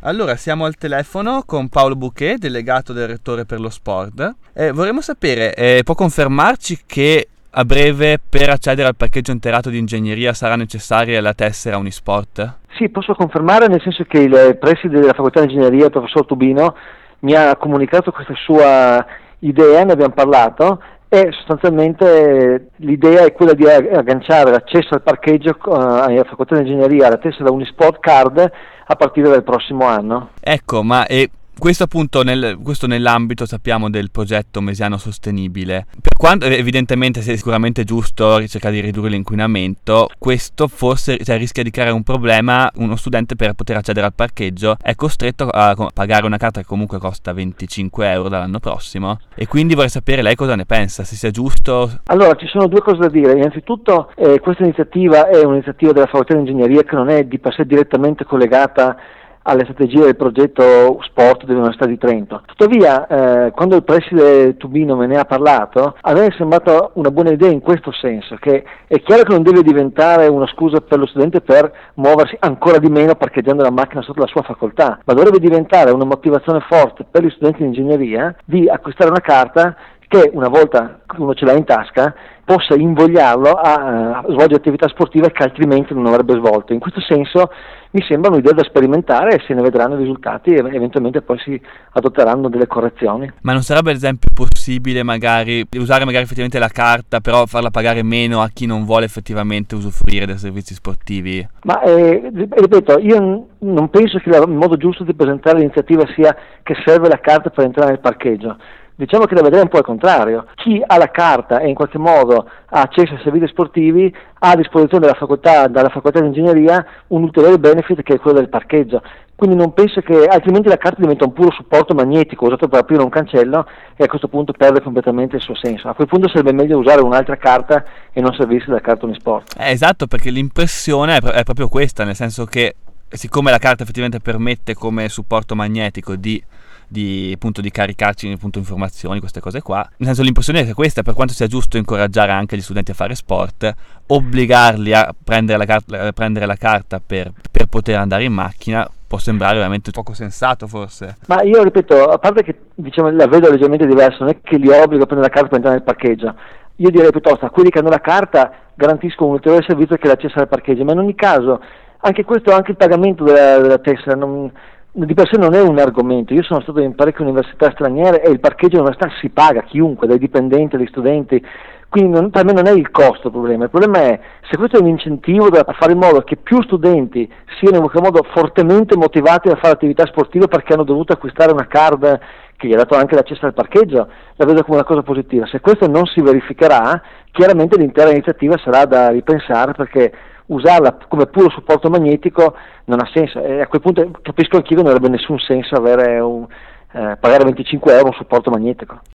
Allora, siamo al telefono con Paolo Bouquet, delegato del Rettore per lo Sport. Vorremmo sapere, può confermarci che a breve per accedere al parcheggio interato di ingegneria sarà necessaria la tessera Unisport? Sì, posso confermare, nel senso che il preside della facoltà di ingegneria, il professor Tubino, mi ha comunicato questa sua idea, ne abbiamo parlato, e sostanzialmente l'idea è quella di agganciare l'accesso al parcheggio alla facoltà di ingegneria alla tessera Unisport Card a partire dal prossimo anno. Ecco, ma questo appunto questo nell'ambito, sappiamo, del progetto Mesiano Sostenibile. Per quanto evidentemente sia sicuramente giusto cercare di ridurre l'inquinamento, questo forse rischia di creare un problema. Uno studente, per poter accedere al parcheggio, è costretto a pagare una carta che comunque costa 25 euro dall'anno prossimo, e quindi vorrei sapere lei cosa ne pensa, se sia giusto. Allora, ci sono due cose da dire. Innanzitutto questa iniziativa è un'iniziativa della facoltà di ingegneria che non è di per sé direttamente collegata alle strategie del progetto sport dell'Università di Trento. Tuttavia, quando il preside Tubino me ne ha parlato, a me è sembrata una buona idea in questo senso, che è chiaro che non deve diventare una scusa per lo studente per muoversi ancora di meno parcheggiando la macchina sotto la sua facoltà, ma dovrebbe diventare una motivazione forte per gli studenti di ingegneria di acquistare una carta che, una volta che uno ce l'ha in tasca, possa invogliarlo a svolgere attività sportive che altrimenti non avrebbe svolto. In questo senso mi sembra un'idea da sperimentare, e se ne vedranno i risultati e eventualmente poi si adotteranno delle correzioni. Ma non sarebbe ad esempio possibile magari usare effettivamente la carta, però farla pagare meno a chi non vuole effettivamente usufruire dei servizi sportivi? Ma ripeto, io non penso che il modo giusto di presentare l'iniziativa sia che serve la carta per entrare nel parcheggio. Diciamo che da vedere un po' al contrario. Chi ha la carta e in qualche modo ha accesso ai servizi sportivi ha a disposizione dalla facoltà di ingegneria un ulteriore benefit, che è quello del parcheggio. Quindi non penso che, altrimenti la carta diventa un puro supporto magnetico usato per aprire un cancello, e a questo punto perde completamente il suo senso. A quel punto sarebbe meglio usare un'altra carta e non servirsi della carta Unisport. Esatto, perché l'impressione è proprio questa, nel senso che siccome la carta effettivamente permette come supporto magnetico di caricarci informazioni, queste cose qua, nel senso, l'impressione è che questa, per quanto sia giusto incoraggiare anche gli studenti a fare sport, obbligarli a prendere la carta per poter andare in macchina può sembrare veramente poco sensato, forse. Ma io ripeto, a parte che la vedo leggermente diversa, non è che li obbligo a prendere la carta per entrare nel parcheggio. Io direi piuttosto a quelli che hanno la carta garantisco un ulteriore servizio, che è l'accesso al parcheggio, ma in ogni caso anche il pagamento della tessera di per sé non è un argomento. Io sono stato in parecchie università straniere e il parcheggio all'università si paga, chiunque, dai dipendenti agli studenti, quindi per me non è il costo il problema è se questo è un incentivo a fare in modo che più studenti siano in qualche modo fortemente motivati a fare attività sportive perché hanno dovuto acquistare una card che gli ha dato anche l'accesso al parcheggio, la vedo come una cosa positiva. Se questo non si verificherà, chiaramente l'intera iniziativa sarà da ripensare, perché usarla come puro supporto magnetico non ha senso, e a quel punto capisco anch'io che non avrebbe nessun senso pagare 25 euro un supporto magnetico.